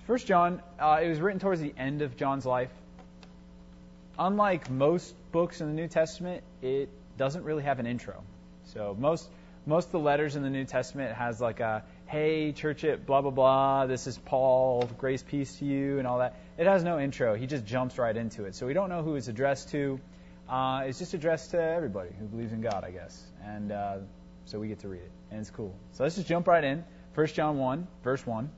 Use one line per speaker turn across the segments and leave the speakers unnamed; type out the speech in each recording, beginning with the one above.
First John, it was written towards the end of John's life. Unlike most books in the New Testament, it doesn't really have an intro. So most of the letters in the New Testament has like a, hey, church at blah, blah, blah, this is Paul, grace, peace to you, and all that. It has no intro. He just jumps right into it. So we don't know who it's addressed to. It's just addressed to everybody who believes in God, I guess. And so we get to read it, and it's cool. So let's just jump right in. 1 John 1, verse 1.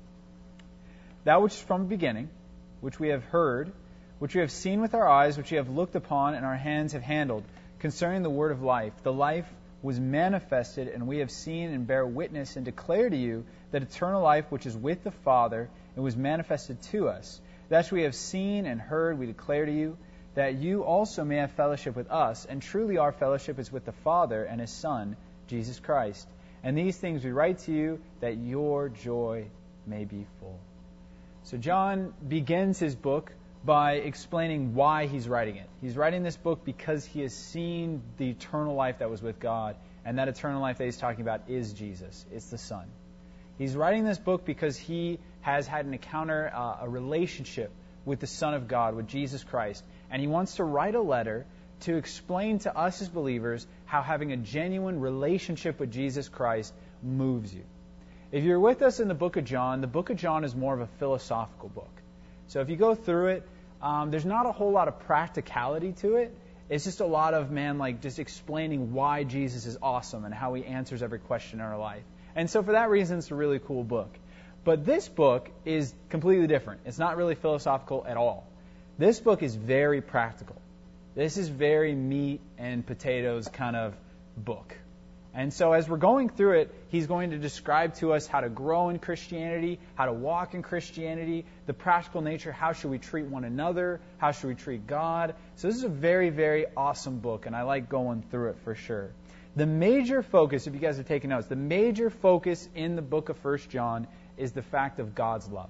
That which is from the beginning, which we have heard, which we have seen with our eyes, which we have looked upon, and our hands have handled, concerning the word of life. The life was manifested, and we have seen and bear witness and declare to you that eternal life which is with the Father and was manifested to us. That which we have seen and heard we declare to you, that you also may have fellowship with us. And truly our fellowship is with the Father and His Son, Jesus Christ. And these things we write to you, that your joy may be full. So John begins his book by explaining why he's writing it. He's writing this book because he has seen the eternal life that was with God, and that eternal life that he's talking about is Jesus. It's the Son. He's writing this book because he has had an encounter, a relationship with the Son of God, with Jesus Christ, and he wants to write a letter to explain to us as believers how having a genuine relationship with Jesus Christ moves you. If you're with us in the book of John is more of a philosophical book. So if you go through it, there's not a whole lot of practicality to it. It's just a lot of, just explaining why Jesus is awesome and how He answers every question in our life. And so for that reason, it's a really cool book. But this book is completely different. It's not really philosophical at all. This book is very practical. This is very meat and potatoes kind of book. And so as we're going through it, he's going to describe to us how to grow in Christianity, how to walk in Christianity, the practical nature, how should we treat one another, how should we treat God. So this is a very, very awesome book, and I like going through it for sure. The major focus, if you guys are taking notes, the major focus in the book of 1 John is the fact of God's love.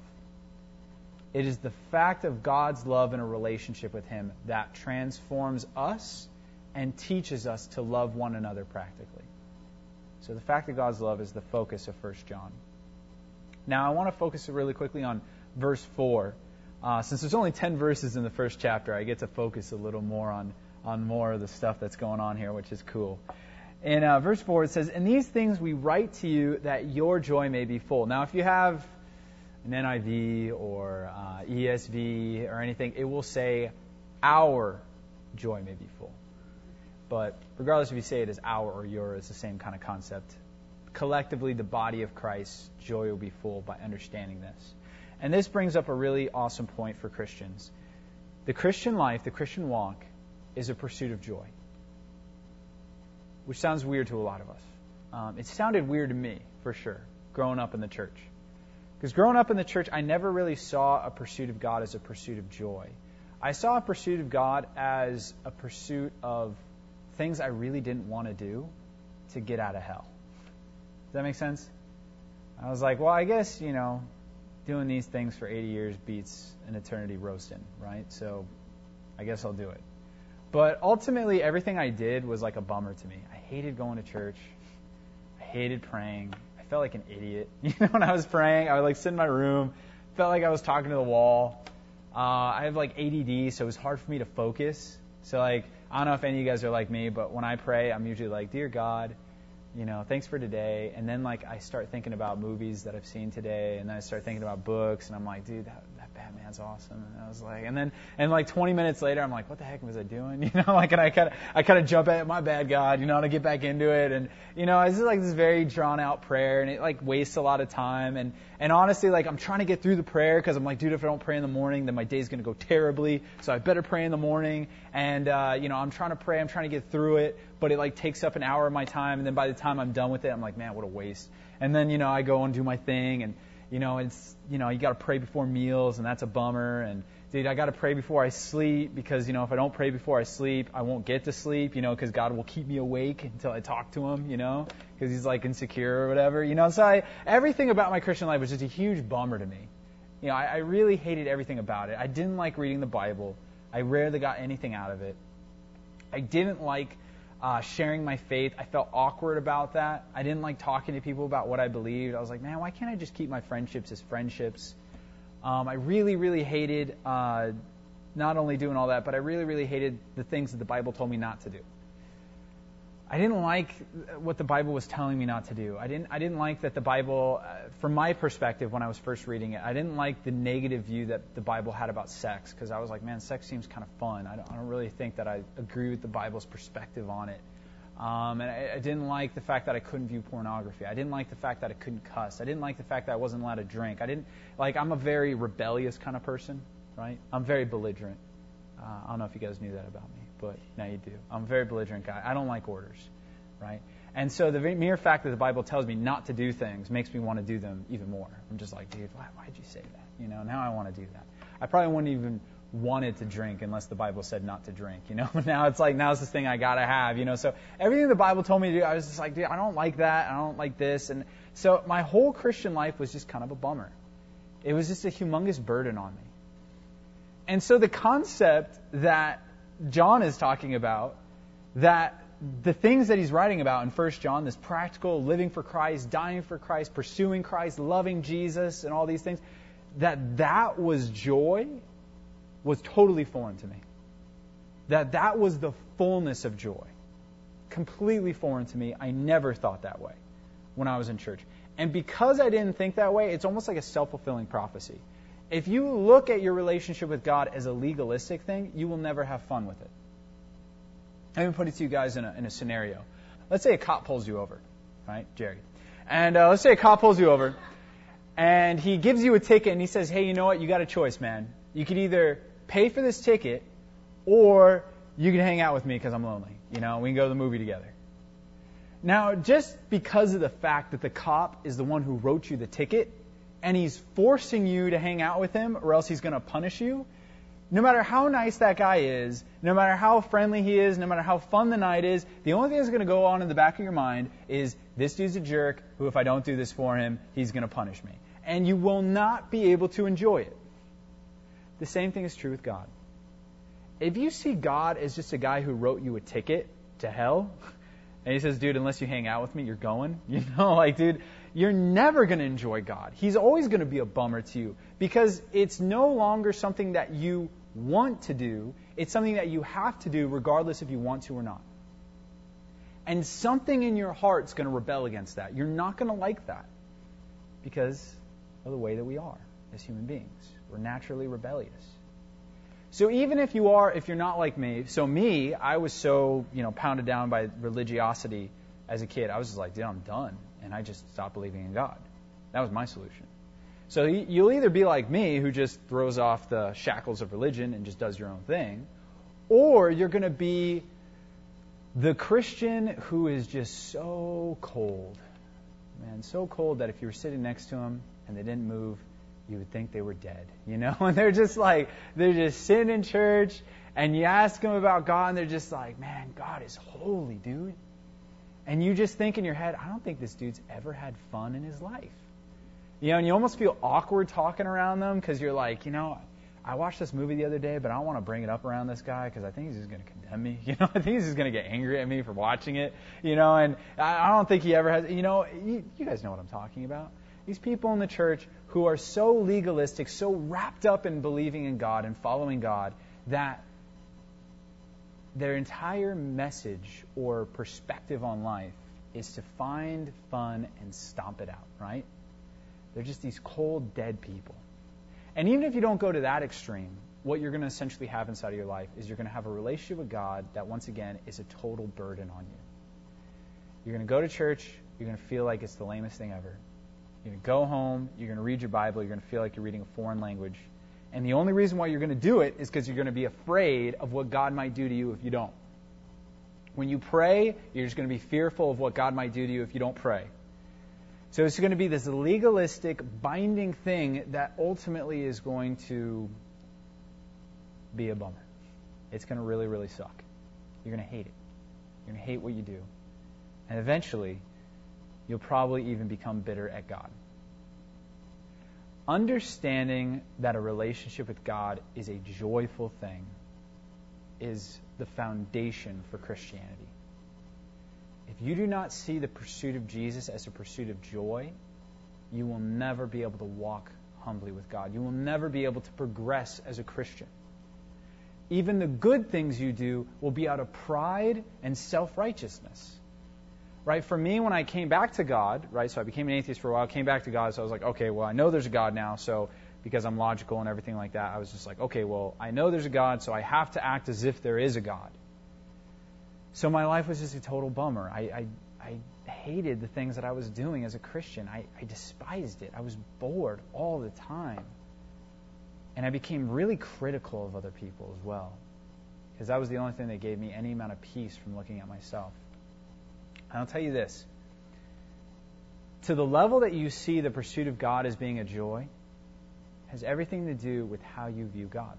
It is the fact of God's love in a relationship with Him that transforms us and teaches us to love one another practically. So the fact of God's love is the focus of 1 John. Now I want to focus really quickly on verse 4. Since there's only 10 verses in the first chapter, I get to focus a little more on more of the stuff that's going on here, which is cool. In verse 4 it says, "And these things we write to you that your joy may be full." Now if you have an NIV or ESV or anything, it will say, "Our joy may be full." But regardless if you say it as our or your, it's the same kind of concept. Collectively, the body of Christ's joy will be full by understanding this. And this brings up a really awesome point for Christians. The Christian life, the Christian walk, is a pursuit of joy. Which sounds weird to a lot of us. It sounded weird to me, for sure, growing up in the church. Because growing up in the church, I never really saw a pursuit of God as a pursuit of joy. I saw a pursuit of God as a pursuit of things I really didn't want to do to get out of hell. Does that make sense? I was like, well, I guess, doing these things for 80 years beats an eternity roasting, right? So I guess I'll do it. But ultimately, everything I did was like a bummer to me. I hated going to church. I hated praying. I felt like an idiot. When I was praying, I would sit in my room, felt like I was talking to the wall. I have ADD, so it was hard for me to focus. So I don't know if any of you guys are like me, but when I pray, I'm usually like, "Dear God, thanks for today." And then I start thinking about movies that I've seen today, and then I start thinking about books, and I'm like, "Dude, that Batman's awesome." And I was like, and then 20 minutes later, I'm like, "What the heck was I doing?" And I kind of jump at, "My bad, God," to get back into it. And it's just this very drawn out prayer, and it wastes a lot of time. And honestly, I'm trying to get through the prayer because I'm like, dude, if I don't pray in the morning, then my day's going to go terribly. So I better pray in the morning. And I'm trying to pray, I'm trying to get through it, but it takes up an hour of my time. And then by the time I'm done with it, I'm like, man, what a waste. And then I go and do my thing, and it's you got to pray before meals, and that's a bummer. And dude, I got to pray before I sleep because if I don't pray before I sleep, I won't get to sleep, because God will keep me awake until I talk to Him, because He's insecure or whatever, So everything about my Christian life was just a huge bummer to me. I really hated everything about it. I didn't like reading the Bible. I rarely got anything out of it. I didn't like sharing my faith. I felt awkward about that. I didn't like talking to people about what I believed. I was like, man, why can't I just keep my friendships as friendships? I really, really hated not only doing all that, but I really, really hated the things that the Bible told me not to do. I didn't like what the Bible was telling me not to do. I didn't like that the Bible, from my perspective when I was first reading it, I didn't like the negative view that the Bible had about sex, because I was like, man, sex seems kind of fun. I don't really think that I agree with the Bible's perspective on it. And I didn't like the fact that I couldn't view pornography. I didn't like the fact that I couldn't cuss. I didn't like the fact that I wasn't allowed to drink. I'm a very rebellious kind of person, right? I'm very belligerent. I don't know if you guys knew that about me, but now you do. I'm a very belligerent guy. I don't like orders, right? And so the mere fact that the Bible tells me not to do things makes me want to do them even more. I'm just like, dude, why'd you say that? Now I want to do that. I probably wouldn't even wanted to drink unless the Bible said not to drink, Now it's like, now it's this thing I gotta have, So everything the Bible told me to do, I was just like, dude, I don't like that. I don't like this. And so my whole Christian life was just kind of a bummer. It was just a humongous burden on me. And so the concept that John is talking about, that the things that he's writing about in 1 John, this practical living for Christ, dying for Christ, pursuing Christ, loving Jesus, and all these things, that was joy, was totally foreign to me. That was the fullness of joy. Completely foreign to me. I never thought that way when I was in church. And because I didn't think that way, it's almost like a self-fulfilling prophecy. If you look at your relationship with God as a legalistic thing, you will never have fun with it. Let me put it to you guys in a scenario. Let's say a cop pulls you over, right, Jerry? And let's say a cop pulls you over, and he gives you a ticket, and he says, hey, you know what? You got a choice, man. You could either pay for this ticket, or you can hang out with me because I'm lonely. We can go to the movie together. Now, just because of the fact that the cop is the one who wrote you the ticket, and he's forcing you to hang out with him, or else he's going to punish you, no matter how nice that guy is, no matter how friendly he is, no matter how fun the night is, the only thing that's going to go on in the back of your mind is, this dude's a jerk who, if I don't do this for him, he's going to punish me. And you will not be able to enjoy it. The same thing is true with God. If you see God as just a guy who wrote you a ticket to hell, and he says, dude, unless you hang out with me, you're going, dude, you're never going to enjoy God. He's always going to be a bummer to you, because it's no longer something that you want to do. It's something that you have to do regardless if you want to or not. And something in your heart's going to rebel against that. You're not going to like that because of the way that we are as human beings. We're naturally rebellious. So even if you're not like me, I was so, pounded down by religiosity as a kid. I was just like, dude, I'm done. And I just stopped believing in God. That was my solution. So you'll either be like me, who just throws off the shackles of religion and just does your own thing, or you're going to be the Christian who is just so cold. Man, so cold that if you were sitting next to them and they didn't move, you would think they were dead, And they're just sitting in church, and you ask them about God, and they're just like, man, God is holy, dude. And you just think in your head, I don't think this dude's ever had fun in his life. And you almost feel awkward talking around them, because you're like, I watched this movie the other day, but I don't want to bring it up around this guy because I think he's just going to condemn me. I think he's just going to get angry at me for watching it. And I don't think he ever has. You guys know what I'm talking about. These people in the church who are so legalistic, so wrapped up in believing in God and following God, that their entire message or perspective on life is to find fun and stomp it out, right? They're just these cold, dead people. And even if you don't go to that extreme, what you're going to essentially have inside of your life is you're going to have a relationship with God that, once again, is a total burden on you. You're going to go to church, you're going to feel like it's the lamest thing ever. You're going to go home, you're going to read your Bible, you're going to feel like you're reading a foreign language. And the only reason why you're going to do it is because you're going to be afraid of what God might do to you if you don't. When you pray, you're just going to be fearful of what God might do to you if you don't pray. So it's going to be this legalistic, binding thing that ultimately is going to be a bummer. It's going to really, really suck. You're going to hate it. You're going to hate what you do. And eventually, you'll probably even become bitter at God. Understanding that a relationship with God is a joyful thing is the foundation for Christianity. If you do not see the pursuit of Jesus as a pursuit of joy, you will never be able to walk humbly with God. You will never be able to progress as a Christian. Even the good things you do will be out of pride and self-righteousness. Right? For me, when I came back to God, right, so I became an atheist for a while, came back to God, so I was like, okay, well, I know there's a God now, so because I'm logical and everything like that, I was just like, okay, well, I know there's a God, so I have to act as if there is a God. So my life was just a total bummer. I hated the things that I was doing as a Christian. I despised it. I was bored all the time. And I became really critical of other people as well, because that was the only thing that gave me any amount of peace from looking at myself. And I'll tell you this. To the level that you see the pursuit of God as being a joy has everything to do with how you view God.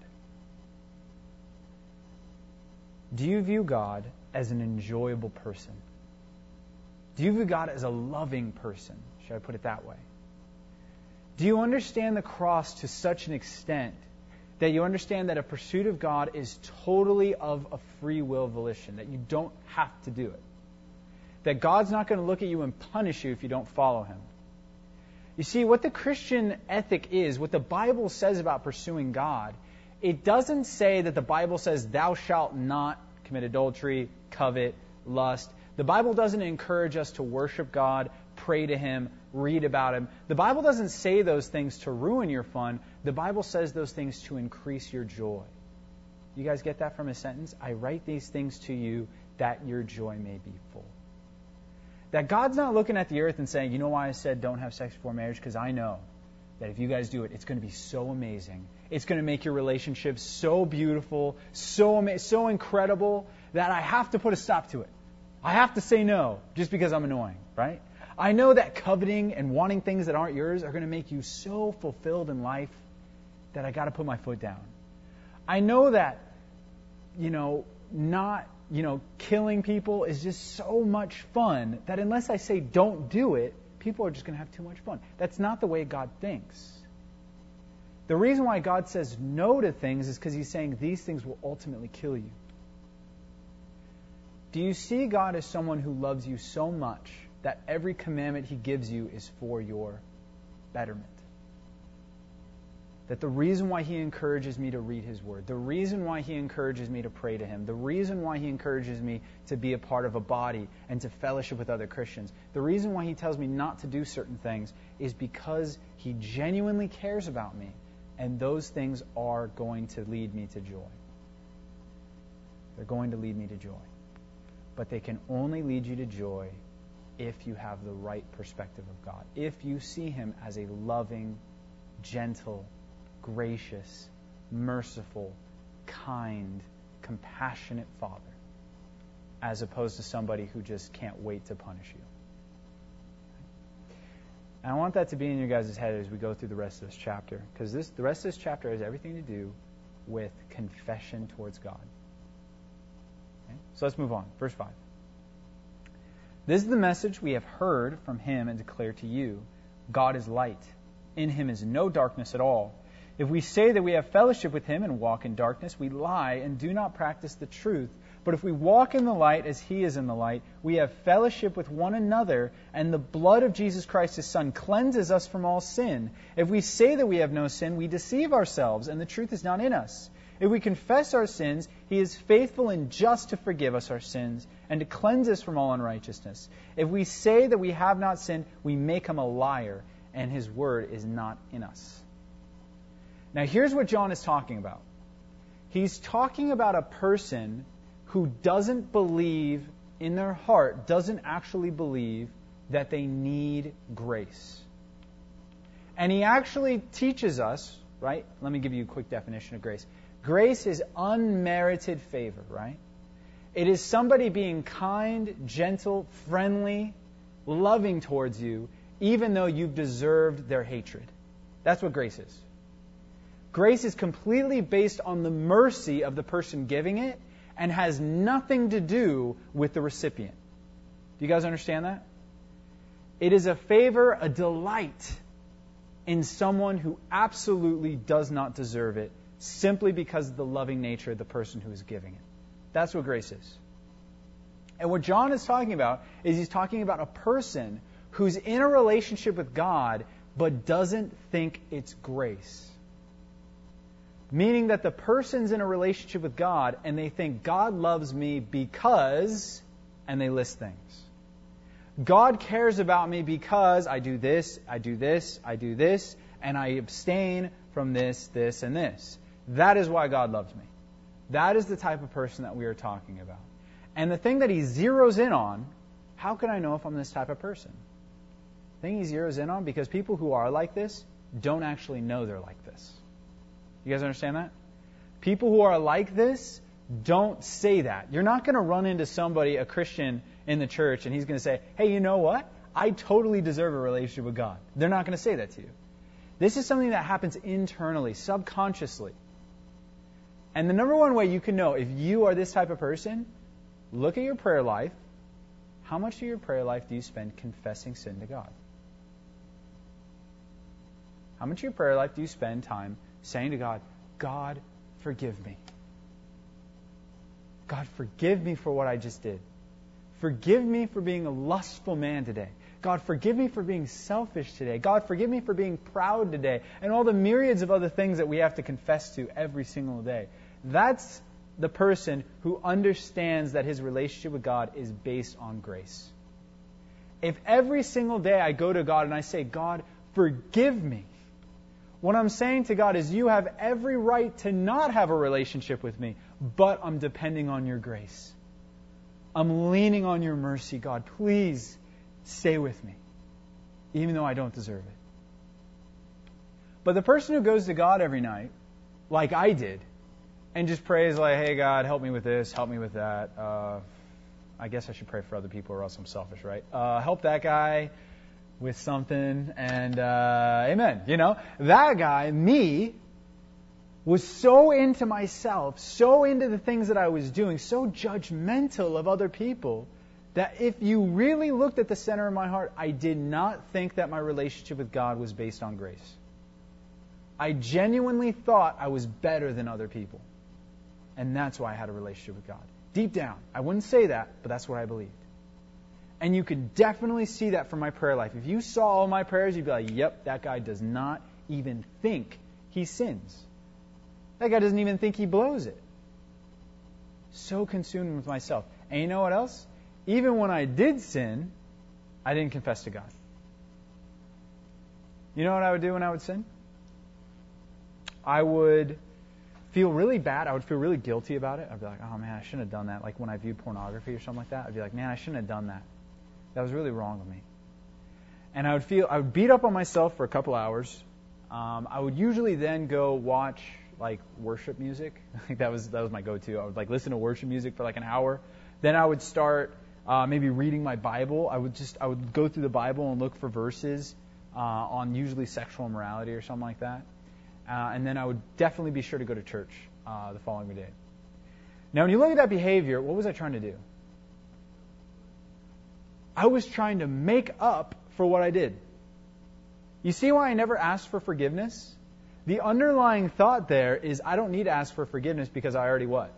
Do you view God as an enjoyable person? Do you view God as a loving person? Should I put it that way? Do you understand the cross to such an extent that you understand that a pursuit of God is totally of a free will volition, that you don't have to do it? That God's not going to look at you and punish you if you don't follow Him. You see, what the Christian ethic is, what the Bible says about pursuing God, it doesn't say that the Bible says, thou shalt not commit adultery, covet, lust. The Bible doesn't encourage us to worship God, pray to Him, read about Him. The Bible doesn't say those things to ruin your fun. The Bible says those things to increase your joy. You guys get that from a sentence? I write these things to you that your joy may be full. That God's not looking at the earth and saying, you know why I said don't have sex before marriage? Because I know that if you guys do it, it's going to be so amazing. It's going to make your relationship so beautiful, so incredible, that I have to put a stop to it. I have to say no just because I'm annoying, right? I know that coveting and wanting things that aren't yours are going to make you so fulfilled in life that I got to put my foot down. I know that, killing people is just so much fun that unless I say don't do it, people are just going to have too much fun. That's not the way God thinks. The reason why God says no to things is because He's saying these things will ultimately kill you. Do you see God as someone who loves you so much that every commandment He gives you is for your betterment? That the reason why He encourages me to read His Word, the reason why He encourages me to pray to Him, the reason why He encourages me to be a part of a body and to fellowship with other Christians, the reason why He tells me not to do certain things is because He genuinely cares about me, and those things are going to lead me to joy. They're going to lead me to joy. But they can only lead you to joy if you have the right perspective of God. If you see Him as a loving, gentle, gracious, merciful, kind, compassionate Father, as opposed to somebody who just can't wait to punish you. And I want that to be in your guys' head as we go through the rest of this chapter, because the rest of this chapter has everything to do with confession towards God. Okay? So let's move on. Verse 5. This is the message we have heard from Him and declare to you. God is light. In Him is no darkness at all. If we say that we have fellowship with Him and walk in darkness, we lie and do not practice the truth. But if we walk in the light as He is in the light, we have fellowship with one another, and the blood of Jesus Christ, His Son, cleanses us from all sin. If we say that we have no sin, we deceive ourselves, and the truth is not in us. If we confess our sins, He is faithful and just to forgive us our sins and to cleanse us from all unrighteousness. If we say that we have not sinned, we make Him a liar, and His word is not in us. Now here's what John is talking about. He's talking about a person who doesn't believe in their heart, doesn't actually believe that they need grace. And he actually teaches us, right? Let me give you a quick definition of grace. Grace is unmerited favor, right? It is somebody being kind, gentle, friendly, loving towards you, even though you've deserved their hatred. That's what grace is. Grace is completely based on the mercy of the person giving it and has nothing to do with the recipient. Do you guys understand that? It is a favor, a delight in someone who absolutely does not deserve it, simply because of the loving nature of the person who is giving it. That's what grace is. And what John is talking about is he's talking about a person who's in a relationship with God but doesn't think it's grace. Meaning that the person's in a relationship with God and they think God loves me because, and they list things. God cares about me because I do this, I do this, I do this, and I abstain from this, this, and this. That is why God loves me. That is the type of person that we are talking about. And the thing that he zeroes in on, how can I know if I'm this type of person? The thing he zeroes in on, because people who are like this don't actually know they're like this. You guys understand that? People who are like this don't say that. You're not going to run into somebody, a Christian in the church, and he's going to say, hey, you know what? I totally deserve a relationship with God. They're not going to say that to you. This is something that happens internally, subconsciously. And the number one way you can know if you are this type of person, look at your prayer life. How much of your prayer life do you spend confessing sin to God? How much of your prayer life do you spend time saying to God, God, forgive me. God, forgive me for what I just did. Forgive me for being a lustful man today. God, forgive me for being selfish today. God, forgive me for being proud today. And all the myriads of other things that we have to confess to every single day. That's the person who understands that his relationship with God is based on grace. If every single day I go to God and I say, God, forgive me, what I'm saying to God is, you have every right to not have a relationship with me, but I'm depending on your grace. I'm leaning on your mercy, God. Please stay with me, even though I don't deserve it. But the person who goes to God every night, like I did, and just prays like, hey, God, help me with this, help me with that. I guess I should pray for other people or else I'm selfish, right? Help that guy with something, and amen. You know, that guy, me, was so into myself, so into the things that I was doing, so judgmental of other people, that if you really looked at the center of my heart, I did not think that my relationship with God was based on grace. I genuinely thought I was better than other people. And that's why I had a relationship with God. Deep down, I wouldn't say that, but that's what I believed. And you can definitely see that from my prayer life. If you saw all my prayers, you'd be like, yep, that guy does not even think he sins. That guy doesn't even think he blows it. So consumed with myself. And you know what else? Even when I did sin, I didn't confess to God. You know what I would do when I would sin? I would feel really bad. I would feel really guilty about it. I'd be like, oh man, I shouldn't have done that. Like when I viewed pornography or something like that, I'd be like, man, I shouldn't have done that. That was really wrong of me. And I would beat up on myself for a couple hours. I would usually then go watch like worship music. Like that was my go-to. I would like listen to worship music for like an hour. Then I would start maybe reading my Bible. I would go through the Bible and look for verses on usually sexual immorality or something like that. And then I would definitely be sure to go to church the following day. Now, when you look at that behavior, what was I trying to do? I was trying to make up for what I did. You see why I never asked for forgiveness? The underlying thought there is I don't need to ask for forgiveness because I already what?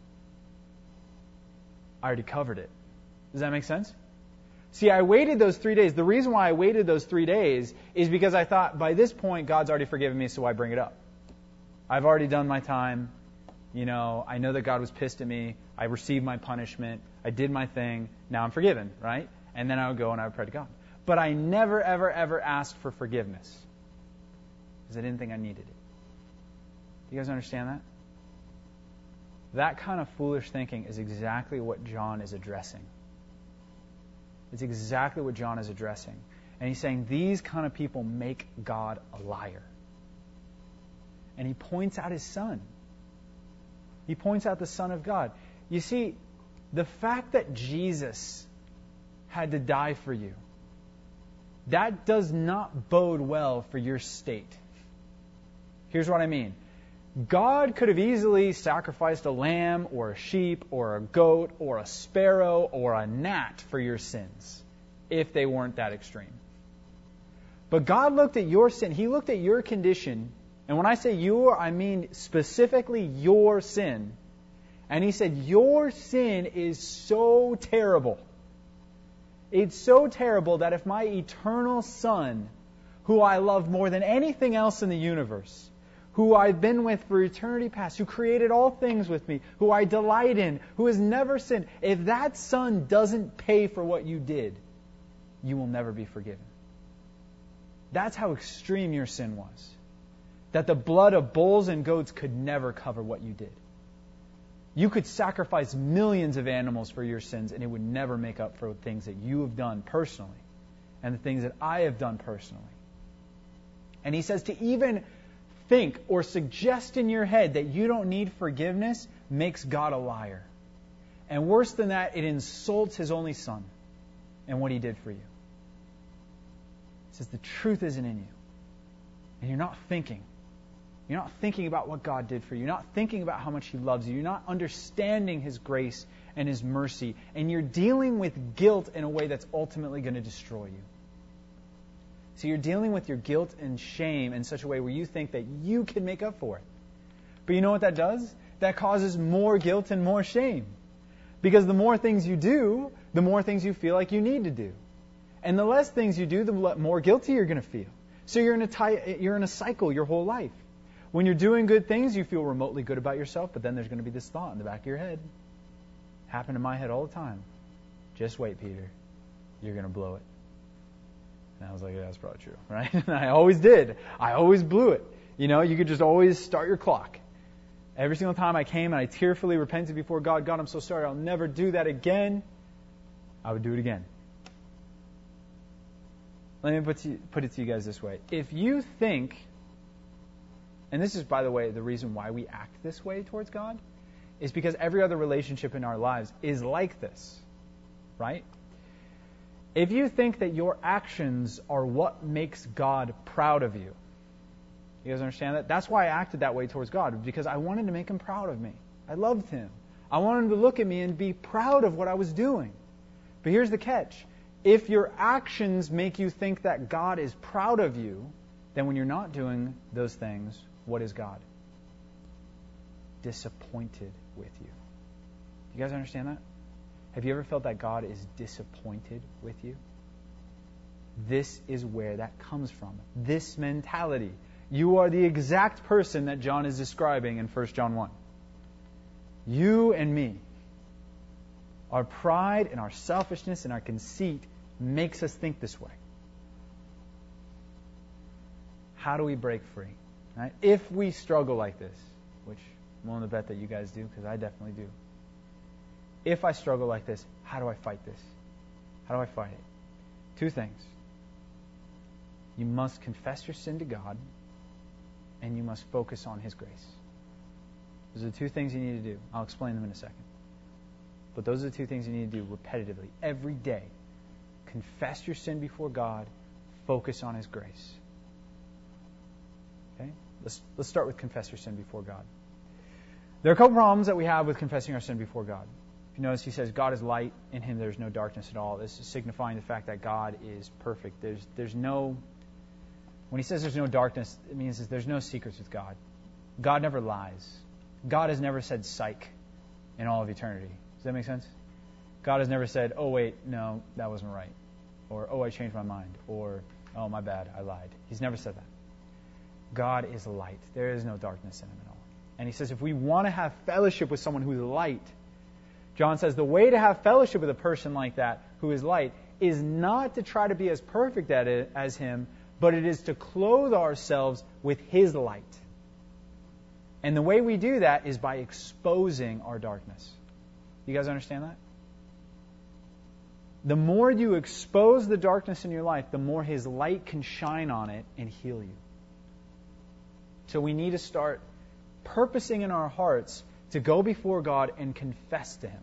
I already covered it. Does that make sense? See, I waited those 3 days. The reason why I waited those 3 days is because I thought, by this point, God's already forgiven me, so why bring it up? I've already done my time. You know, I know that God was pissed at me. I received my punishment. I did my thing. Now I'm forgiven, right? And then I would go and I would pray to God. But I never, ever, ever asked for forgiveness because I didn't think I needed it. Do you guys understand that? That kind of foolish thinking is exactly what John is addressing. It's exactly what John is addressing. And he's saying these kind of people make God a liar. And he points out his Son. He points out the Son of God. You see, the fact that Jesus had to die for you, that does not bode well for your state. Here's what I mean. God could have easily sacrificed a lamb or a sheep or a goat or a sparrow or a gnat for your sins if they weren't that extreme. But God looked at your sin. He looked at your condition. And when I say your, I mean specifically your sin. And He said, your sin is so terrible. It's so terrible that if my eternal Son who I love more than anything else in the universe, who I've been with for eternity past, who created all things with me, who I delight in, who has never sinned, if that Son doesn't pay for what you did, you will never be forgiven. That's how extreme your sin was. That the blood of bulls and goats could never cover what you did. You could sacrifice millions of animals for your sins, and it would never make up for things that you have done personally and the things that I have done personally. And he says to even think or suggest in your head that you don't need forgiveness makes God a liar. And worse than that, it insults His only Son and what He did for you. It says the truth isn't in you. And you're not thinking. You're not thinking about what God did for you. You're not thinking about how much He loves you. You're not understanding His grace and His mercy. And you're dealing with guilt in a way that's ultimately going to destroy you. So you're dealing with your guilt and shame in such a way where you think that you can make up for it. But you know what that does? That causes more guilt and more shame. Because the more things you do, the more things you feel like you need to do. And the less things you do, the more guilty you're going to feel. So you're in a cycle your whole life. When you're doing good things, you feel remotely good about yourself, but then there's going to be this thought in the back of your head. Happened in my head all the time. Just wait, Peter. You're going to blow it. And I was like, yeah, that's probably true, right? And I always did. I always blew it. You know, you could just always start your clock. Every single time I came and I tearfully repented before God, God, I'm so sorry, I'll never do that again. I would do it again. Let me put it to you guys this way. If you think, and this is, by the way, the reason why we act this way towards God, is because every other relationship in our lives is like this, right? If you think that your actions are what makes God proud of you, you guys understand that? That's why I acted that way towards God, because I wanted to make Him proud of me. I loved Him. I wanted Him to look at me and be proud of what I was doing. But here's the catch. If your actions make you think that God is proud of you, then when you're not doing those things, what is God? Disappointed with you. Do you guys understand that? Have you ever felt that God is disappointed with you? This is where that comes from. This mentality. You are the exact person that John is describing in 1 John 1. You and me. Our pride and our selfishness and our conceit makes us think this way. How do we break free? Right? If we struggle like this, which I'm willing to bet that you guys do, because I definitely do. If I struggle like this, how do I fight this? How do I fight it? Two things. You must confess your sin to God, and you must focus on His grace. Those are the two things you need to do. I'll explain them in a second. But those are the two things you need to do repetitively, every day. Confess your sin before God, focus on His grace. Okay? Let's start with confess your sin before God. There are a couple problems that we have with confessing our sin before God. If you notice, he says, God is light, in Him there's no darkness at all. This is signifying the fact that God is perfect. There's no, when he says there's no darkness, it means that there's no secrets with God. God never lies. God has never said psych in all of eternity. Does that make sense? God has never said, oh wait, no, that wasn't right. Or, oh, I changed my mind. Or, oh, my bad, I lied. He's never said that. God is light. There is no darkness in Him at all. And he says if we want to have fellowship with someone who is light, John says the way to have fellowship with a person like that who is light is not to try to be as perfect at it as him, but it is to clothe ourselves with His light. And the way we do that is by exposing our darkness. You guys understand that? The more you expose the darkness in your life, the more His light can shine on it and heal you. So we need to start purposing in our hearts to go before God and confess to Him.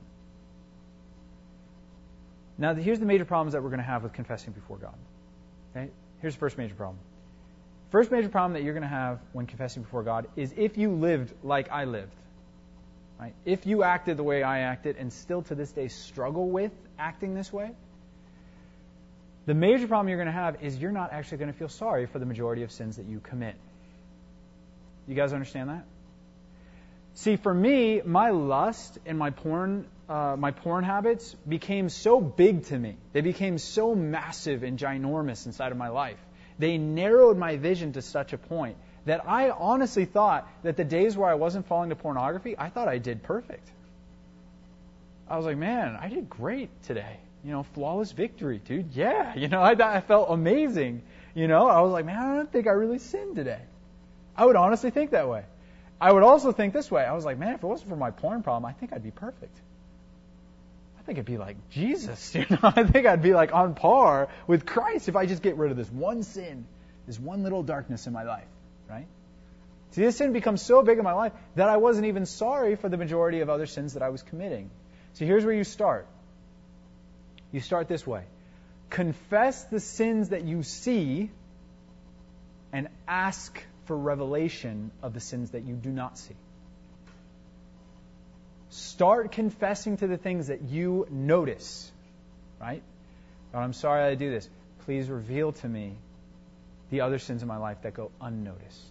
Now, here's the major problems that we're going to have with confessing before God. Okay? Here's the first major problem. First major problem that you're going to have when confessing before God is if you lived like I lived. Right? If you acted the way I acted and still to this day struggle with acting this way, the major problem you're going to have is you're not actually going to feel sorry for the majority of sins that you commit. You guys understand that? See, for me, my lust and my porn habits became so big to me. They became so massive and ginormous inside of my life They narrowed my vision to such a point that I honestly thought that the days where I wasn't falling to pornography, I thought I did perfect. I was like, man, I did great today. Flawless victory, dude. Yeah, I felt amazing. I was like, man, I don't think I really sinned today. I would honestly think that way. I would also think this way. I was like, man, if it wasn't for my porn problem, I think I'd be perfect. I think I'd be like Jesus. I think I'd be like on par with Christ if I just get rid of this one sin, this one little darkness in my life, right? See, this sin becomes so big in my life that I wasn't even sorry for the majority of other sins that I was committing. So here's where you start. You start this way. Confess the sins that you see and ask for revelation of the sins that you do not see. Start confessing to the things that you notice, right? God, I'm sorry I do this. Please reveal to me the other sins in my life that go unnoticed.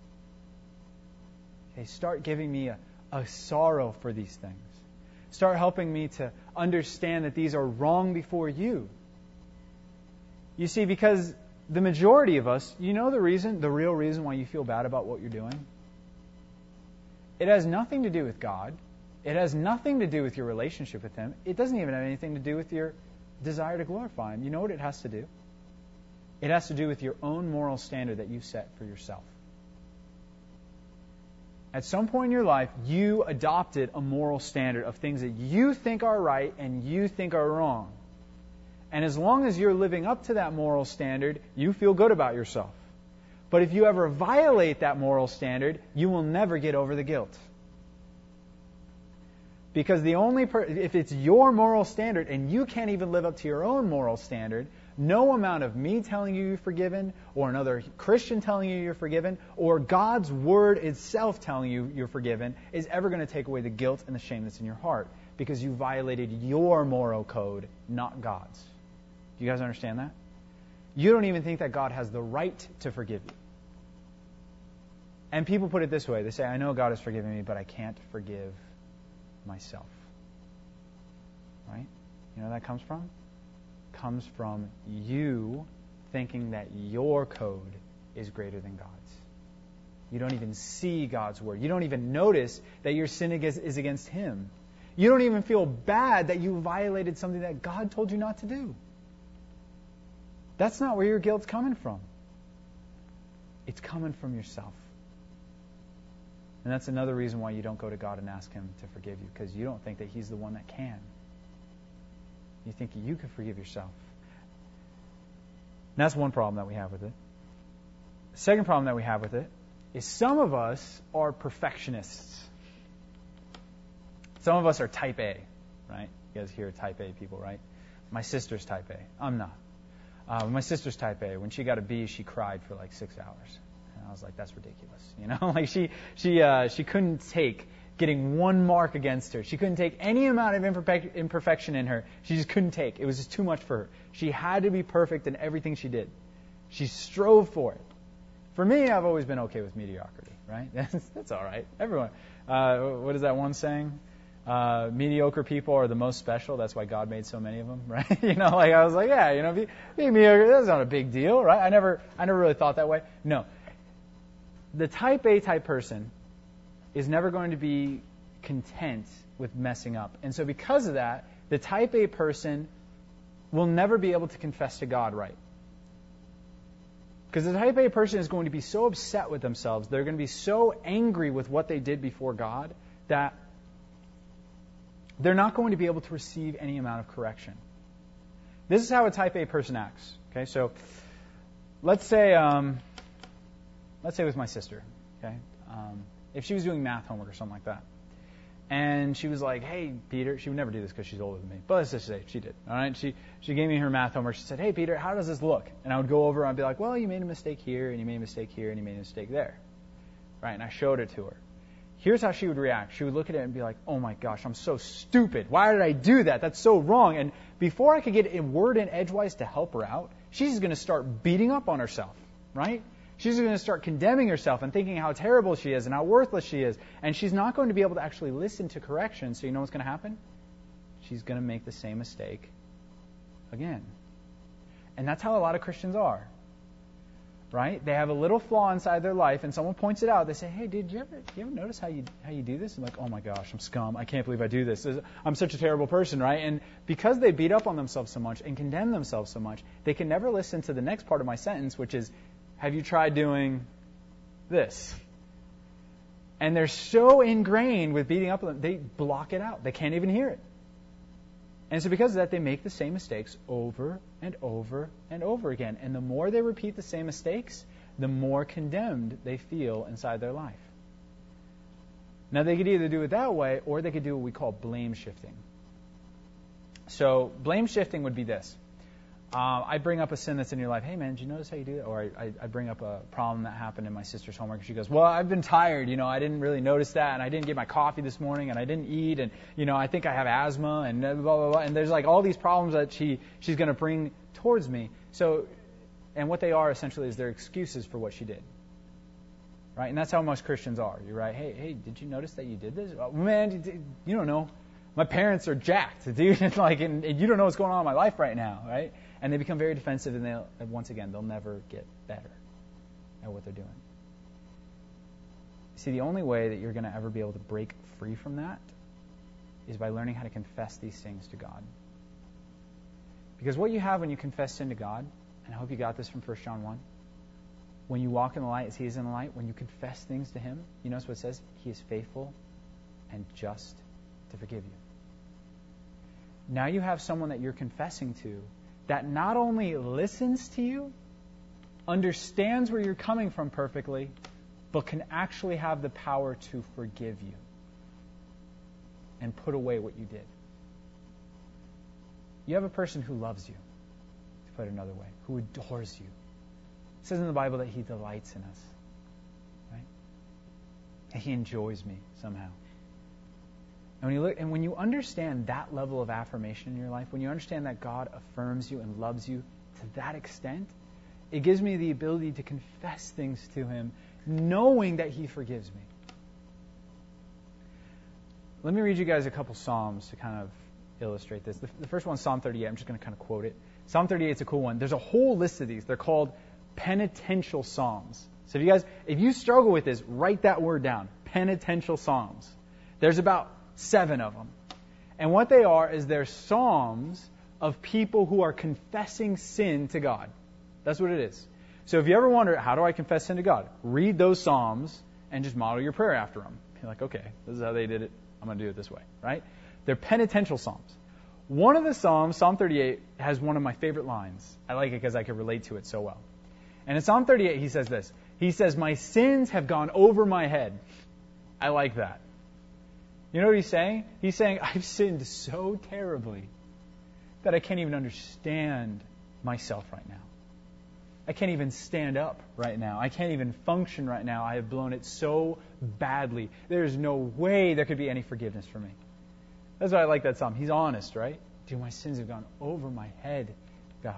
Okay, start giving me a sorrow for these things. Start helping me to understand that these are wrong before you. You see, because the majority of us, the real reason why you feel bad about what you're doing? It has nothing to do with God. It has nothing to do with your relationship with Him. It doesn't even have anything to do with your desire to glorify Him. You know what it has to do? It has to do with your own moral standard that you set for yourself. At some point in your life, you adopted a moral standard of things that you think are right and you think are wrong. And as long as you're living up to that moral standard, you feel good about yourself. But if you ever violate that moral standard, you will never get over the guilt. Because if it's your moral standard and you can't even live up to your own moral standard, no amount of me telling you you're forgiven, or another Christian telling you you're forgiven, or God's Word itself telling you you're forgiven, is ever going to take away the guilt and the shame that's in your heart. Because you violated your moral code, not God's. Do you guys understand that? You don't even think that God has the right to forgive you. And people put it this way. They say, I know God has forgiven me, but I can't forgive myself. Right? You know where that comes from? It comes from you thinking that your code is greater than God's. You don't even see God's Word. You don't even notice that your sin is against Him. You don't even feel bad that you violated something that God told you not to do. That's not where your guilt's coming from. It's coming from yourself. And that's another reason why you don't go to God and ask Him to forgive you, because you don't think that He's the one that can. You think you can forgive yourself. And that's one problem that we have with it. The second problem that we have with it is some of us are perfectionists. Some of us are type A, right? You guys hear type A people, right? My sister's type A. I'm not. My sister's type A. When she got a B, she cried for like 6 hours. And I was like, that's ridiculous. Like she couldn't take getting one mark against her. She couldn't take any amount of imperfection in her. She just couldn't take. It was just too much for her. She had to be perfect in everything she did. She strove for it. For me, I've always been okay with mediocrity, right? That's all right. Everyone. What is that one saying? Mediocre people are the most special. That's why God made so many of them, right? I was like, yeah, being mediocre, that's not a big deal, right? I never really thought that way. No. The type A type person is never going to be content with messing up. And so because of that, the type A person will never be able to confess to God right. Because the type A person is going to be so upset with themselves, they're going to be so angry with what they did before God, that they're not going to be able to receive any amount of correction. This is how a type A person acts. Okay, so let's say with my sister, okay, if she was doing math homework or something like that, and she was like, "Hey, Peter," she would never do this because she's older than me, but let's just say she did. All right, she gave me her math homework. She said, "Hey, Peter, how does this look?" And I would go over and I'd be like, "Well, you made a mistake here, and you made a mistake here, and you made a mistake there." Right, and I showed it to her. Here's how she would react. She would look at it and be like, "Oh my gosh, I'm so stupid. Why did I do that? That's so wrong." And before I could get a word in edgewise to help her out, she's going to start beating up on herself, right? She's going to start condemning herself and thinking how terrible she is and how worthless she is. And she's not going to be able to actually listen to correction. So you know what's going to happen? She's going to make the same mistake again. And that's how a lot of Christians are. right? They have a little flaw inside their life, and someone points it out. They say, "Hey, dude, do you ever notice how you do this?" I'm like, "Oh my gosh, I'm scum. I can't believe I do this. I'm such a terrible person," right? And because they beat up on themselves so much and condemn themselves so much, they can never listen to the next part of my sentence, which is, "Have you tried doing this?" And they're so ingrained with beating up on them, they block it out. They can't even hear it. And so because of that, they make the same mistakes over and over and over again. And the more they repeat the same mistakes, the more condemned they feel inside their life. Now, they could either do it that way, or they could do what we call blame shifting. So blame shifting would be this. I bring up a sin that's in your life. "Hey, man, did you notice how you do that?" Or I bring up a problem that happened in my sister's homework. She goes, "Well, I've been tired. I didn't really notice that, and I didn't get my coffee this morning, and I didn't eat, and, I think I have asthma, and blah, blah, blah." And there's like all these problems that she's going to bring towards me. So, and what they are essentially is their excuses for what she did. Right? And that's how most Christians are. You're right. Hey, did you notice that you did this? "Oh, man, you don't know. My parents are jacked, dude. and you don't know what's going on in my life right now," right? And they become very defensive, and they'll never get better at what they're doing. See, the only way that you're going to ever be able to break free from that is by learning how to confess these things to God. Because what you have when you confess sin to God, and I hope you got this from 1 John 1, when you walk in the light as He is in the light, when you confess things to Him, you notice what it says? He is faithful and just to forgive you. Now you have someone that you're confessing to that not only listens to you, understands where you're coming from perfectly, but can actually have the power to forgive you and put away what you did. You have a person who loves you, to put it another way, who adores you. It says in the Bible that He delights in us, right? And He enjoys me somehow. And when you understand that level of affirmation in your life, when you understand that God affirms you and loves you to that extent, it gives me the ability to confess things to Him, knowing that He forgives me. Let me read you guys a couple Psalms to kind of illustrate this. The first one's Psalm 38. I'm just going to kind of quote it. Psalm 38 is a cool one. There's a whole list of these. They're called penitential Psalms. So if you struggle with this, write that word down. Penitential Psalms. There's about 7 of them. And what they are is they're psalms of people who are confessing sin to God. That's what it is. So if you ever wonder, how do I confess sin to God? Read those psalms and just model your prayer after them. You're like, okay, this is how they did it. I'm going to do it this way, right? They're penitential psalms. One of the psalms, Psalm 38, has one of my favorite lines. I like it because I can relate to it so well. And in Psalm 38, he says this. He says, "My sins have gone over my head." I like that. You know what he's saying? He's saying, I've sinned so terribly that I can't even understand myself right now. I can't even stand up right now. I can't even function right now. I have blown it so badly. There's no way there could be any forgiveness for me. That's why I like that psalm. He's honest, right? Dude, my sins have gone over my head, God.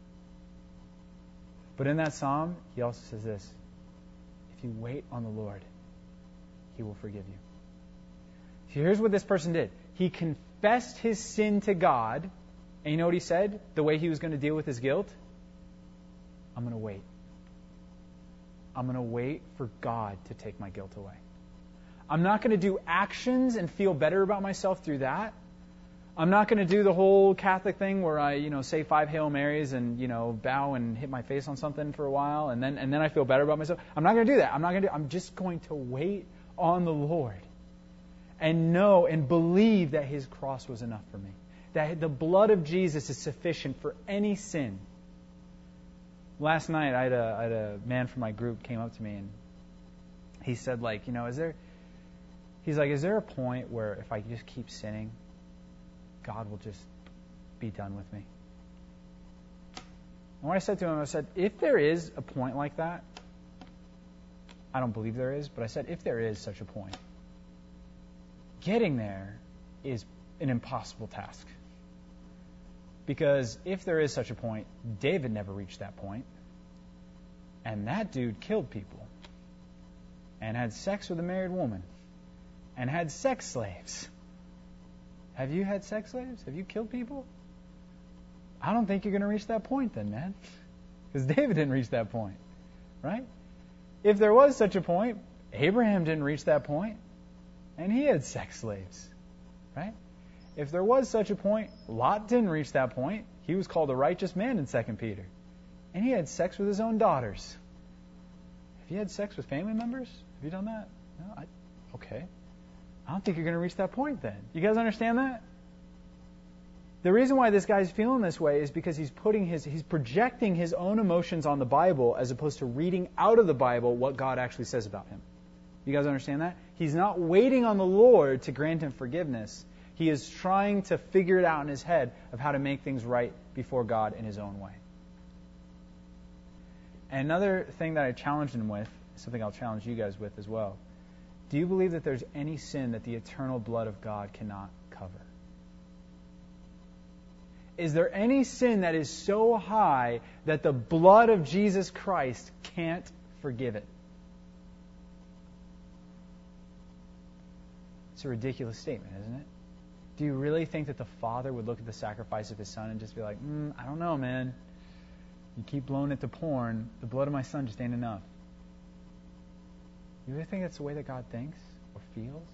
But in that psalm, he also says this. If you wait on the Lord, He will forgive you. So here's what this person did. He confessed his sin to God, and you know what he said? The way he was going to deal with his guilt? I'm going to wait. I'm going to wait for God to take my guilt away. I'm not going to do actions and feel better about myself through that. I'm not going to do the whole Catholic thing where I, say 5 Hail Marys and, bow and hit my face on something for a while and then I feel better about myself. I'm not going to do that. I'm just going to wait on the Lord and know and believe that His cross was enough for me. That the blood of Jesus is sufficient for any sin. Last night, I had a man from my group came up to me and he said, is there a point where if I just keep sinning, God will just be done with me? And what I said to him, I said, if there is a point like that, I don't believe there is, but I said, if there is such a point, getting there is an impossible task. Because if there is such a point, David never reached that point. And that dude killed people. And had sex with a married woman. And had sex slaves. Have you had sex slaves? Have you killed people? I don't think you're going to reach that point then, man. Because David didn't reach that point. right? If there was such a point, Abraham didn't reach that point, and he had sex slaves, right? If there was such a point, Lot didn't reach that point. He was called a righteous man in 2 Peter, and he had sex with his own daughters. Have you had sex with family members? Have you done that? No? Okay. I don't think you're going to reach that point then. You guys understand that? The reason why this guy's feeling this way is because he's projecting his own emotions on the Bible as opposed to reading out of the Bible what God actually says about him. You guys understand that? He's not waiting on the Lord to grant him forgiveness. He is trying to figure it out in his head of how to make things right before God in his own way. And another thing that I challenged him with, something I'll challenge you guys with as well. Do you believe that there's any sin that the eternal blood of God cannot cover? Is there any sin that is so high that the blood of Jesus Christ can't forgive it? It's a ridiculous statement, isn't it? Do you really think that the Father would look at the sacrifice of His Son and just be like, I don't know, man. You keep blowing it to porn. The blood of my Son just ain't enough. You really think that's the way that God thinks or feels?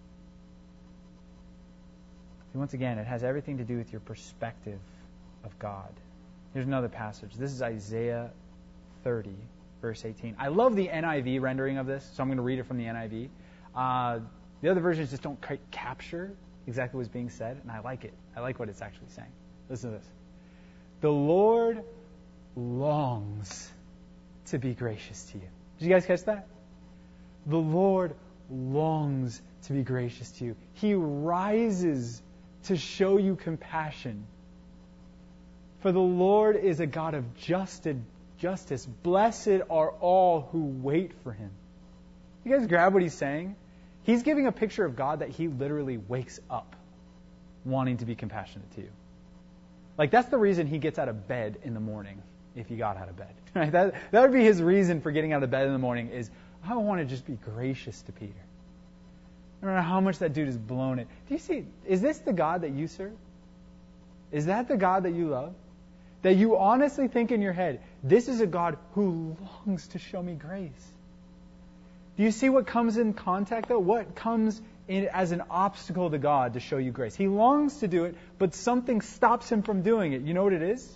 See, once again, it has everything to do with your perspective of God. Here's another passage. This is Isaiah 30, verse 18. I love the NIV rendering of this, so I'm going to read it from the NIV. The other versions just don't quite capture exactly what's being said, and I like it. I like what it's actually saying. Listen to this. The Lord longs to be gracious to you. Did you guys catch that? The Lord longs to be gracious to you. He rises to show you compassion. For the Lord is a God of justice. Blessed are all who wait for Him. You guys grab what He's saying? He's giving a picture of God that He literally wakes up wanting to be compassionate to you. Like, that's the reason He gets out of bed in the morning, if He got out of bed. Right? That would be His reason for getting out of bed in the morning is, I want to just be gracious to Peter. I don't know how much that dude has blown it. Do you see, is this the God that you serve? Is that the God that you love? That you honestly think in your head, this is a God who longs to show me grace. Do you see what comes in contact though? What comes in as an obstacle to God to show you grace? He longs to do it, but something stops Him from doing it. You know what it is?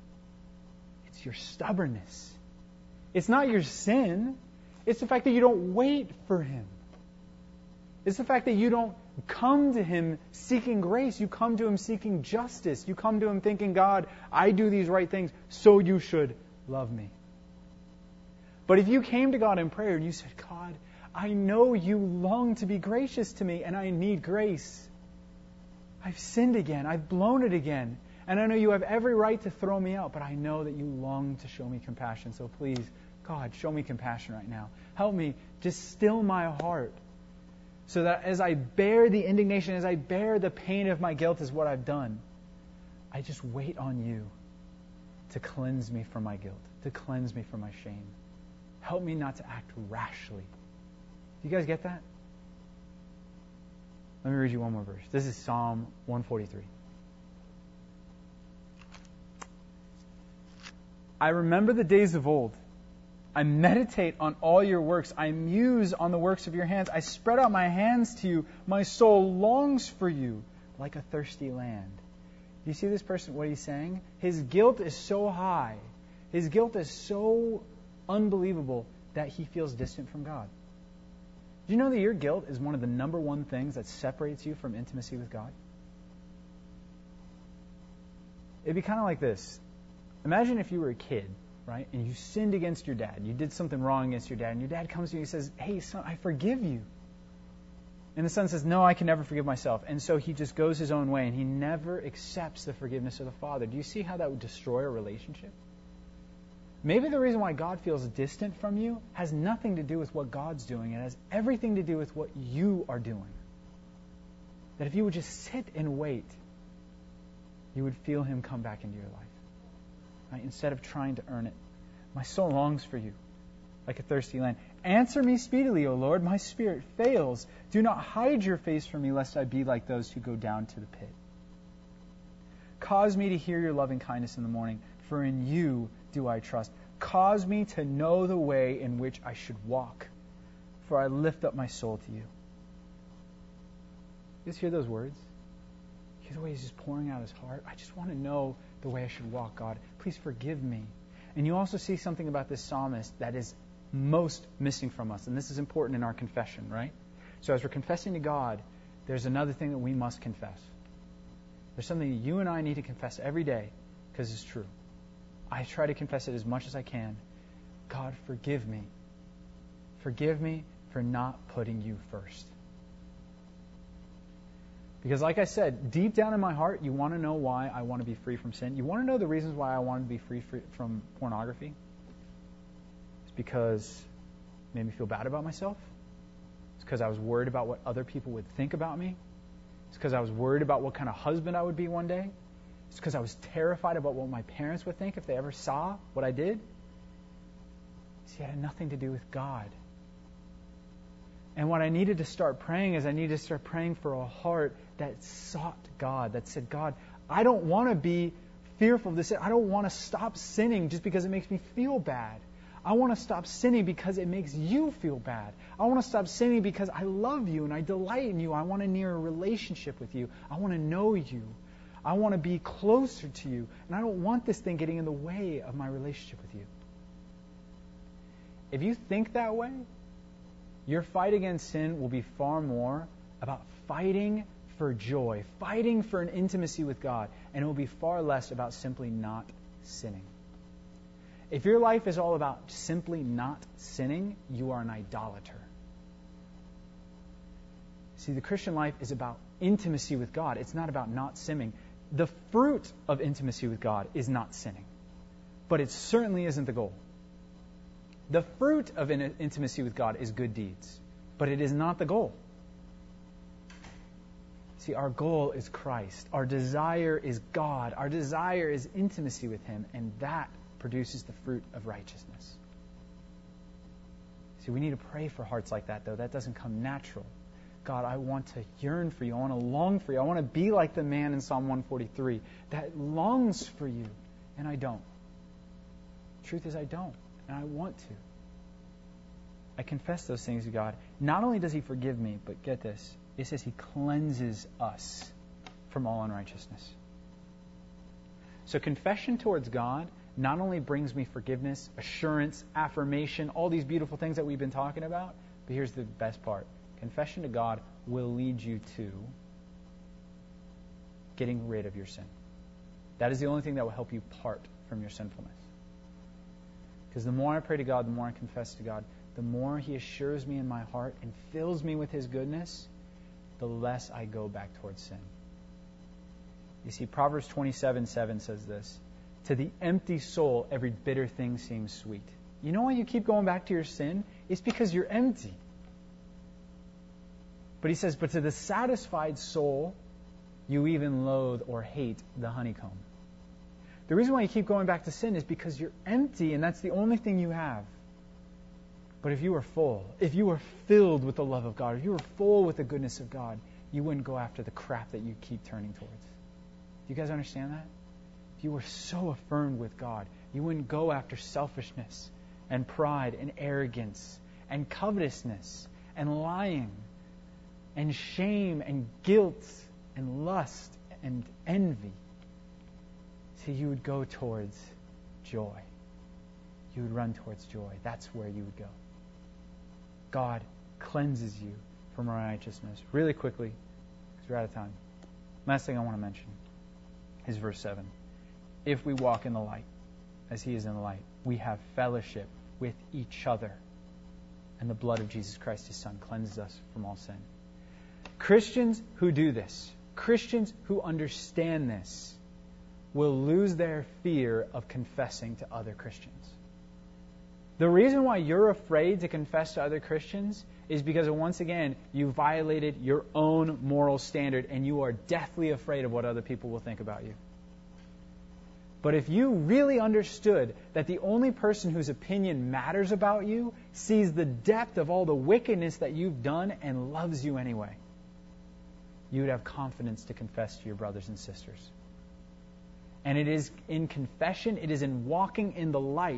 It's your stubbornness. It's not your sin. It's the fact that you don't wait for Him. It's the fact that you don't come to Him seeking grace. You come to Him seeking justice. You come to Him thinking, God, I do these right things, so you should love me. But if you came to God in prayer and you said, God, I know you long to be gracious to me and I need grace. I've sinned again. I've blown it again. And I know you have every right to throw me out, but I know that you long to show me compassion. So please, God, show me compassion right now. Help me. Just still my heart. So that as I bear the indignation, as I bear the pain of my guilt as what I've done, I just wait on you to cleanse me from my guilt, to cleanse me from my shame. Help me not to act rashly. Do you guys get that? Let me read you one more verse. This is Psalm 143. I remember the days of old. I meditate on all your works. I muse on the works of your hands. I spread out my hands to you. My soul longs for you like a thirsty land. Do you see this person, what he's saying? His guilt is so high. His guilt is so unbelievable that he feels distant from God. Do you know that your guilt is one of the number one things that separates you from intimacy with God? It'd be kind of like this. Imagine if you were a kid, right, and you sinned against your dad. You did something wrong against your dad, and your dad comes to you and says, hey, son, I forgive you. And the son says, no, I can never forgive myself. And so he just goes his own way, and he never accepts the forgiveness of the father. Do you see how that would destroy a relationship? Maybe the reason why God feels distant from you has nothing to do with what God's doing. It has everything to do with what you are doing. That if you would just sit and wait, you would feel Him come back into your life. Right? Instead of trying to earn it. My soul longs for you like a thirsty land. Answer me speedily, O Lord. My spirit fails. Do not hide your face from me, lest I be like those who go down to the pit. Cause me to hear your loving kindness in the morning, for in you do I trust. Cause me to know the way in which I should walk, for I lift up my soul to you. You just hear those words? You hear the way he's just pouring out his heart? I just want to know the way I should walk, God. Please forgive me. And you also see something about this psalmist that is most missing from us. And this is important in our confession, right? So as we're confessing to God, there's another thing that we must confess. There's something that you and I need to confess every day because it's true. I try to confess it as much as I can. God, forgive me. Forgive me for not putting you first. Because like I said, deep down in my heart, you want to know why I want to be free from sin? You want to know the reasons why I want to be free from pornography? It's because it made me feel bad about myself. It's because I was worried about what other people would think about me. It's because I was worried about what kind of husband I would be one day. It's because I was terrified about what my parents would think if they ever saw what I did. See, it had nothing to do with God. And what I needed to start praying is I needed to start praying for a heart that sought God, that said, God, I don't want to be fearful of this. I don't want to stop sinning just because it makes me feel bad. I want to stop sinning because it makes you feel bad. I want to stop sinning because I love you and I delight in you. I want to near a relationship with you. I want to know you. I want to be closer to you. And I don't want this thing getting in the way of my relationship with you. If you think that way, your fight against sin will be far more about fighting for joy, fighting for an intimacy with God, and it will be far less about simply not sinning. If your life is all about simply not sinning, you are an idolater. See, the Christian life is about intimacy with God. It's not about not sinning. The fruit of intimacy with God is not sinning, but it certainly isn't the goal. The fruit of intimacy with God is good deeds, but it is not the goal. See, our goal is Christ. Our desire is God. Our desire is intimacy with Him, and that produces the fruit of righteousness. See, we need to pray for hearts like that, though. That doesn't come natural. God, I want to yearn for you. I want to long for you. I want to be like the man in Psalm 143 that longs for you, and I don't. Truth is, I don't. And I want to. I confess those things to God. Not only does He forgive me, but get this, it says He cleanses us from all unrighteousness. So confession towards God not only brings me forgiveness, assurance, affirmation, all these beautiful things that we've been talking about, but here's the best part. Confession to God will lead you to getting rid of your sin. That is the only thing that will help you part from your sinfulness. Because the more I pray to God, the more I confess to God, the more He assures me in my heart and fills me with His goodness, the less I go back towards sin. You see, Proverbs 27:7 says this, to the empty soul, every bitter thing seems sweet. You know why you keep going back to your sin? It's because you're empty. But he says, but to the satisfied soul, you even loathe or hate the honeycomb. The reason why you keep going back to sin is because you're empty and that's the only thing you have. But if you were full, if you were filled with the love of God, if you were full with the goodness of God, you wouldn't go after the crap that you keep turning towards. Do you guys understand that? If you were so affirmed with God, you wouldn't go after selfishness and pride and arrogance and covetousness and lying and shame and guilt and lust and envy. See, you would go towards joy. You would run towards joy. That's where you would go. God cleanses you from unrighteousness. Really quickly, because we're out of time. Last thing I want to mention is verse 7. If we walk in the light, as He is in the light, we have fellowship with each other. And the blood of Jesus Christ, His Son, cleanses us from all sin. Christians who do this, Christians who understand this, will lose their fear of confessing to other Christians. The reason why you're afraid to confess to other Christians is because, once again, you violated your own moral standard and you are deathly afraid of what other people will think about you. But if you really understood that the only person whose opinion matters about you sees the depth of all the wickedness that you've done and loves you anyway, you would have confidence to confess to your brothers and sisters. And it is in confession, it is in walking in the light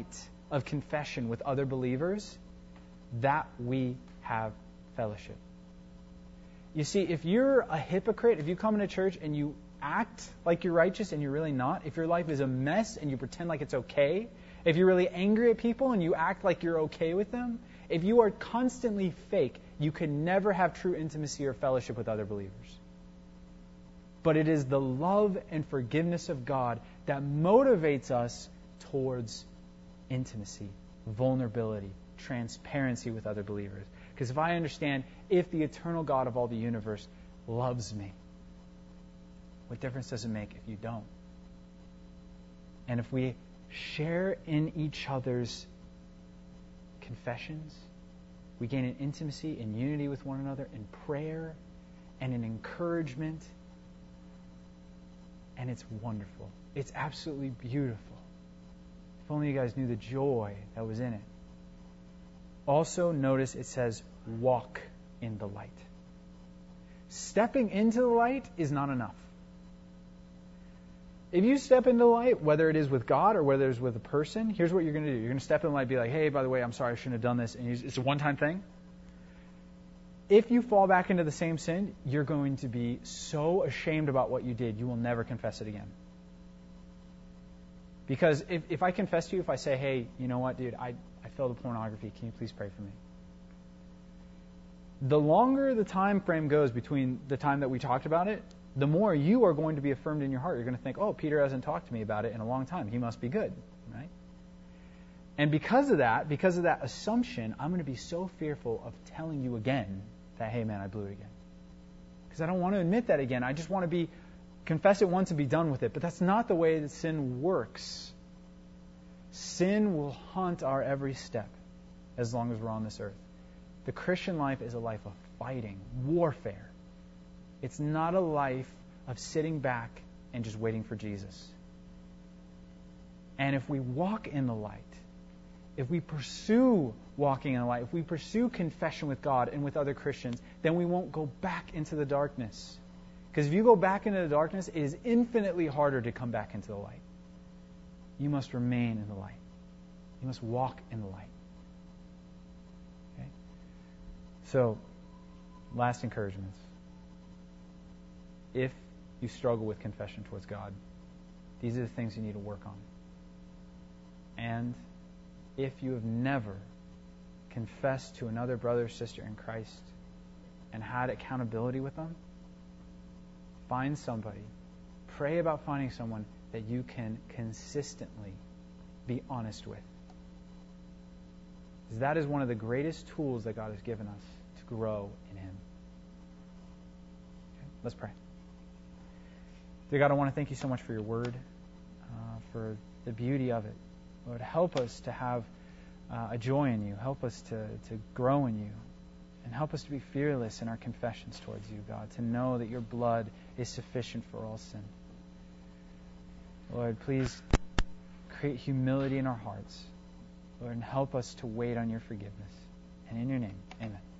of confession with other believers, that we have fellowship. You see, if you're a hypocrite, if you come into church and you act like you're righteous and you're really not, if your life is a mess and you pretend like it's okay, if you're really angry at people and you act like you're okay with them, if you are constantly fake, you can never have true intimacy or fellowship with other believers. But it is the love and forgiveness of God that motivates us towards intimacy, vulnerability, transparency with other believers. Because if I understand, if the eternal God of all the universe loves me, what difference does it make if you don't? And if we share in each other's confessions, we gain an intimacy and unity with one another in prayer and in encouragement. And it's wonderful. It's absolutely beautiful. If only you guys knew the joy that was in it. Also, notice it says, walk in the light. Stepping into the light is not enough. If you step into the light, whether it is with God or whether it's with a person, here's what you're going to do. You're going to step in the light and be like, hey, by the way, I'm sorry, I shouldn't have done this. And it's a one-time thing. If you fall back into the same sin, you're going to be so ashamed about what you did, you will never confess it again. Because if I confess to you, if I say, hey, you know what, dude, I fell to pornography, can you please pray for me? The longer the time frame goes between the time that we talked about it, the more you are going to be affirmed in your heart. You're going to think, oh, Peter hasn't talked to me about it in a long time. He must be good, right? And because of that assumption, I'm going to be so fearful of telling you again that, hey, man, I blew it again. Because I don't want to admit that again. I just want to confess it once and be done with it. But that's not the way that sin works. Sin will haunt our every step as long as we're on this earth. The Christian life is a life of fighting, warfare. It's not a life of sitting back and just waiting for Jesus. And if we walk in the light, if we pursue walking in the light, if we pursue confession with God and with other Christians, then we won't go back into the darkness. Because if you go back into the darkness, it is infinitely harder to come back into the light. You must remain in the light. You must walk in the light. Okay? So, last encouragements. If you struggle with confession towards God, these are the things you need to work on. And if you have never confessed to another brother or sister in Christ and had accountability with them, find somebody. Pray about finding someone that you can consistently be honest with. Because that is one of the greatest tools that God has given us to grow in Him. Okay, let's pray. Dear God, I want to thank you so much for your word, for the beauty of it. Lord, help us to have a joy in you. Help us to grow in you. And help us to be fearless in our confessions towards you, God, to know that your blood is sufficient for all sin. Lord, please create humility in our hearts. Lord, and help us to wait on your forgiveness. And in your name, amen.